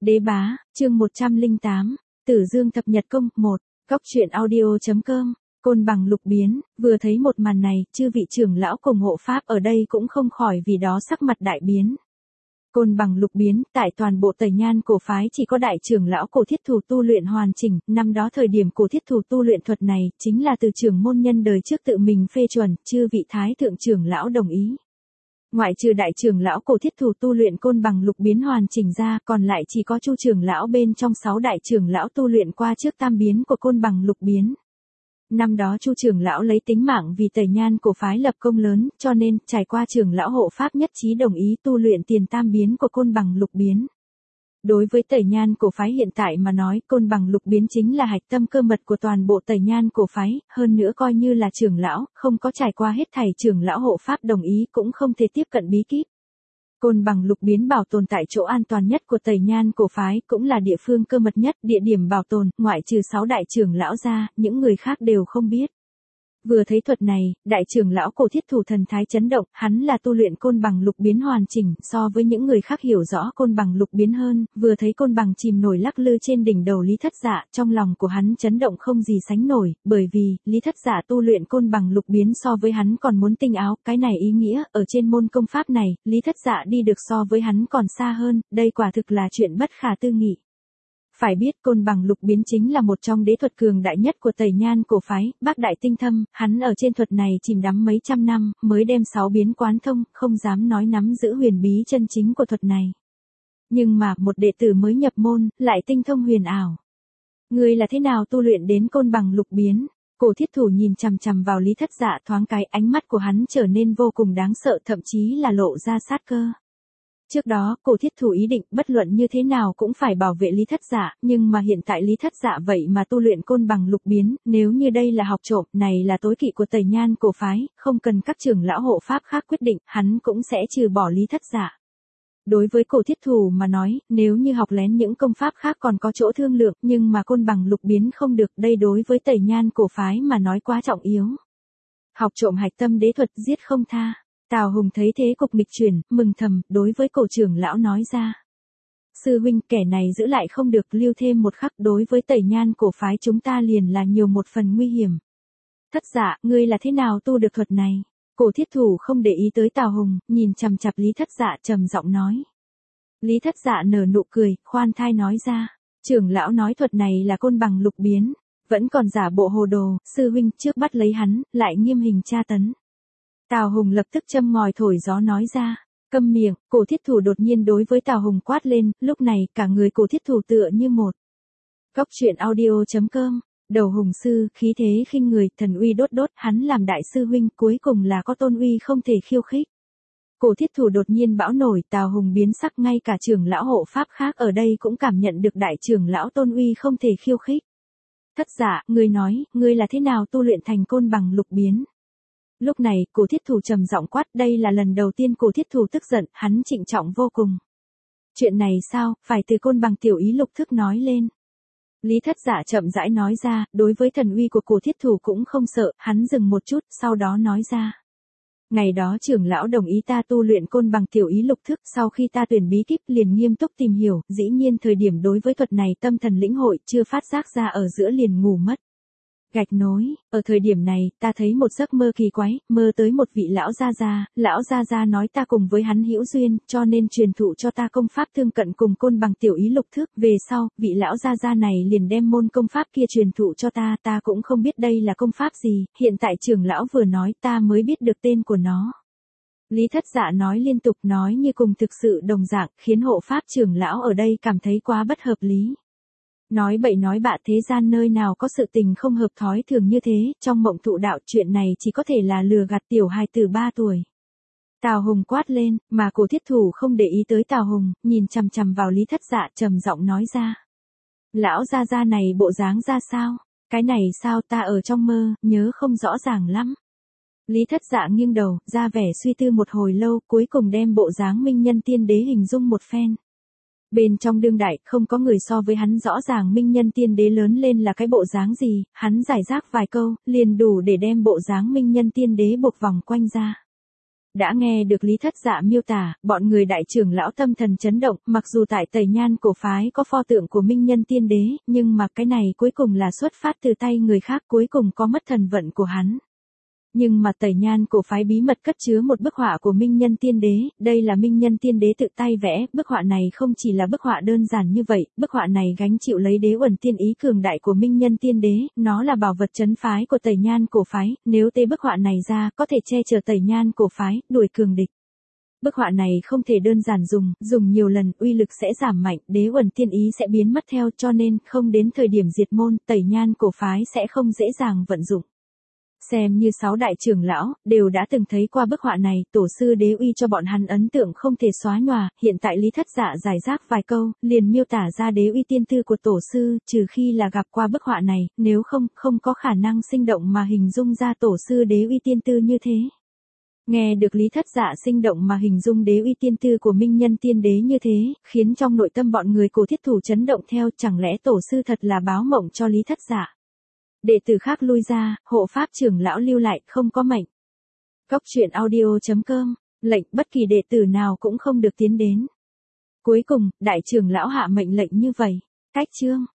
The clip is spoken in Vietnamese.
Đế bá, chương 108, Tử Dương thập nhật công, 1, Cóc truyện audio.com, Côn Bằng lục biến, vừa thấy một màn này, chư vị trưởng lão cùng hộ pháp ở đây cũng không khỏi vì đó sắc mặt đại biến. Côn Bằng lục biến, tại toàn bộ Tây Nhan cổ phái chỉ có đại trưởng lão Cổ Thiết Thù tu luyện hoàn chỉnh, năm đó thời điểm Cổ Thiết Thù tu luyện thuật này, chính là từ trưởng môn nhân đời trước tự mình phê chuẩn, chư vị thái thượng trưởng lão đồng ý. Ngoại trừ đại trưởng lão Cổ Thiết Thù tu luyện Côn Bằng lục biến hoàn chỉnh ra, còn lại chỉ có Chu trưởng lão bên trong 6 đại trưởng lão tu luyện qua trước tam biến của Côn Bằng lục biến. Năm đó Chu trưởng lão lấy tính mạng vì Tây Nhan cổ phái lập công lớn, cho nên trải qua trưởng lão hộ pháp nhất trí đồng ý tu luyện tiền tam biến của Côn Bằng lục biến. Đối với Tây Nhan cổ phái hiện tại mà nói, Côn Bằng lục biến chính là hạch tâm cơ mật của toàn bộ Tây Nhan cổ phái, hơn nữa coi như là trưởng lão, không có trải qua hết thảy trưởng lão hộ pháp đồng ý cũng không thể tiếp cận bí kíp. Côn Bằng lục biến bảo tồn tại chỗ an toàn nhất của Tây Nhan cổ phái, cũng là địa phương cơ mật nhất, địa điểm bảo tồn, ngoại trừ 6 đại trưởng lão ra, những người khác đều không biết. Vừa thấy thuật này, đại trưởng lão Cổ Thiết Thù thần thái chấn động, hắn là tu luyện Côn Bằng lục biến hoàn chỉnh, so với những người khác hiểu rõ Côn Bằng lục biến hơn, vừa thấy Côn Bằng chìm nổi lắc lư trên đỉnh đầu Lý Thất Dạ, trong lòng của hắn chấn động không gì sánh nổi, bởi vì, Lý Thất Dạ tu luyện Côn Bằng lục biến so với hắn còn muốn tinh áo, cái này ý nghĩa, ở trên môn công pháp này, Lý Thất Dạ đi được so với hắn còn xa hơn, đây quả thực là chuyện bất khả tư nghị. Phải biết Côn Bằng lục biến chính là một trong đế thuật cường đại nhất của Tây Nhan cổ phái, bác đại tinh thâm, hắn ở trên thuật này chìm đắm mấy trăm năm, mới đem 6 biến quán thông, không dám nói nắm giữ huyền bí chân chính của thuật này. Nhưng mà, một đệ tử mới nhập môn, lại tinh thông huyền ảo. Người là thế nào tu luyện đến Côn Bằng lục biến? Cổ Thiết Thù nhìn chằm chằm vào Lý Thất Dạ thoáng cái, ánh mắt của hắn trở nên vô cùng đáng sợ, thậm chí là lộ ra sát cơ. Trước đó, Cổ Thiết Thù ý định bất luận như thế nào cũng phải bảo vệ Lý Thất Dạ, nhưng mà hiện tại Lý Thất Dạ vậy mà tu luyện Côn Bằng lục biến, nếu như đây là học trộm, này là tối kỵ của Tây Nhan cổ phái, không cần các trưởng lão hộ pháp khác quyết định, hắn cũng sẽ trừ bỏ Lý Thất Dạ. Đối với Cổ Thiết Thù mà nói, nếu như học lén những công pháp khác còn có chỗ thương lượng, nhưng mà Côn Bằng lục biến không được, đây đối với Tây Nhan cổ phái mà nói quá trọng yếu. Học trộm hạch tâm đế thuật, giết không tha. Tào Hùng thấy thế cục nghịch chuyển, mừng thầm, đối với Cổ trưởng lão nói ra. Sư huynh, kẻ này giữ lại không được, lưu thêm một khắc, đối với Tây Nhan cổ phái chúng ta liền là nhiều một phần nguy hiểm. Thất Dạ, ngươi là thế nào tu được thuật này? Cổ Thiết Thù không để ý tới Tào Hùng, nhìn chằm chằm Lý Thất Dạ trầm giọng nói. Lý Thất Dạ nở nụ cười, khoan thai nói ra. Trưởng lão nói thuật này là Côn Bằng lục biến, vẫn còn giả bộ hồ đồ, sư huynh trước bắt lấy hắn, lại nghiêm hình tra tấn. Tào Hùng lập tức châm ngòi thổi gió nói ra. Câm miệng, Cổ Thiết Thù đột nhiên đối với Tào Hùng quát lên, lúc này cả người Cổ Thiết Thù tựa như một. Cóc truyện audio.com, đầu hùng sư, khí thế khinh người, thần uy đốt đốt, hắn làm đại sư huynh cuối cùng là có tôn uy không thể khiêu khích. Cổ Thiết Thù đột nhiên bão nổi, Tào Hùng biến sắc, ngay cả trưởng lão hộ pháp khác ở đây cũng cảm nhận được đại trưởng lão tôn uy không thể khiêu khích. Thất Dạ, ngươi nói, ngươi là thế nào tu luyện thành Côn Bằng lục biến? Lúc này, Cổ Thiết Thù trầm giọng quát, đây là lần đầu tiên Cổ Thiết Thù tức giận, hắn trịnh trọng vô cùng. Chuyện này sao, phải từ Côn Bằng tiểu ý lục thức nói lên. Lý Thất Dạ chậm rãi nói ra, đối với thần uy của Cổ Thiết Thù cũng không sợ, hắn dừng một chút, sau đó nói ra. Ngày đó trưởng lão đồng ý ta tu luyện Côn Bằng tiểu ý lục thức, sau khi ta tuyển bí kíp liền nghiêm túc tìm hiểu, dĩ nhiên thời điểm đối với thuật này tâm thần lĩnh hội, chưa phát giác ra ở giữa liền ngủ mất. Gạch nối, ở thời điểm này, ta thấy một giấc mơ kỳ quái, mơ tới một vị lão gia gia nói ta cùng với hắn hữu duyên, cho nên truyền thụ cho ta công pháp tương cận cùng Côn Bằng tiểu ý lục thức, về sau, vị lão gia gia này liền đem môn công pháp kia truyền thụ cho ta, ta cũng không biết đây là công pháp gì, hiện tại trưởng lão vừa nói ta mới biết được tên của nó. Lý Thất Dạ nói liên tục, nói như cùng thực sự đồng dạng, khiến hộ pháp trưởng lão ở đây cảm thấy quá bất hợp lý. Nói bậy nói bạ, thế gian nơi nào có sự tình không hợp thói thường như thế, trong mộng tụ đạo chuyện này chỉ có thể là lừa gạt tiểu hài tử 3 tuổi. Tào Hùng quát lên, mà Cổ Thiết Thù không để ý tới Tào Hùng, nhìn chằm chằm vào Lý Thất Dạ trầm giọng nói ra. Lão gia gia này bộ dáng ra sao? Cái này sao ta ở trong mơ, nhớ không rõ ràng lắm. Lý Thất Dạ nghiêng đầu, ra vẻ suy tư một hồi lâu, cuối cùng đem bộ dáng minh nhân tiên đế hình dung một phen. Bên trong đương đại, không có người so với hắn rõ ràng minh nhân tiên đế lớn lên là cái bộ dáng gì, hắn giải rác vài câu, liền đủ để đem bộ dáng minh nhân tiên đế buộc vòng quanh ra. Đã nghe được Lý Thất Dạ miêu tả, bọn người đại trưởng lão tâm thần chấn động, mặc dù tại Tây Nhan cổ phái có pho tượng của Minh Nhân Tiên Đế, nhưng mà cái này cuối cùng là xuất phát từ tay người khác, cuối cùng có mất thần vận của hắn. Nhưng mà Tây Nhan cổ phái bí mật cất chứa một bức họa của Minh Nhân Tiên Đế, đây là Minh Nhân Tiên Đế tự tay vẽ, bức họa này không chỉ là bức họa đơn giản như vậy, bức họa này gánh chịu lấy đế uẩn tiên ý cường đại của Minh Nhân Tiên Đế, nó là bảo vật trấn phái của Tây Nhan cổ phái, nếu tê bức họa này ra, có thể che chở Tây Nhan cổ phái, đuổi cường địch. Bức họa này không thể đơn giản dùng nhiều lần, uy lực sẽ giảm mạnh, đế uẩn tiên ý sẽ biến mất theo, cho nên, không đến thời điểm diệt môn, Tây Nhan cổ phái sẽ không dễ dàng vận dụng. Xem như 6 đại trưởng lão, đều đã từng thấy qua bức họa này, tổ sư đế uy cho bọn hắn ấn tượng không thể xóa nhòa, hiện tại Lý Thất Dạ giải rác vài câu, liền miêu tả ra đế uy tiên tư của tổ sư, trừ khi là gặp qua bức họa này, nếu không có khả năng sinh động mà hình dung ra tổ sư đế uy tiên tư như thế. Nghe được Lý Thất Dạ sinh động mà hình dung đế uy tiên tư của Minh Nhân Tiên Đế như thế, khiến trong nội tâm bọn người Cổ Thiết Thủ chấn động theo, chẳng lẽ tổ sư thật là báo mộng cho Lý Thất Dạ. Đệ tử khác lui ra, hộ pháp trưởng lão lưu lại, không có mệnh. Cóc truyện audio.com, lệnh bất kỳ đệ tử nào cũng không được tiến đến. Cuối cùng, đại trưởng lão hạ mệnh lệnh như vậy. Cách chương.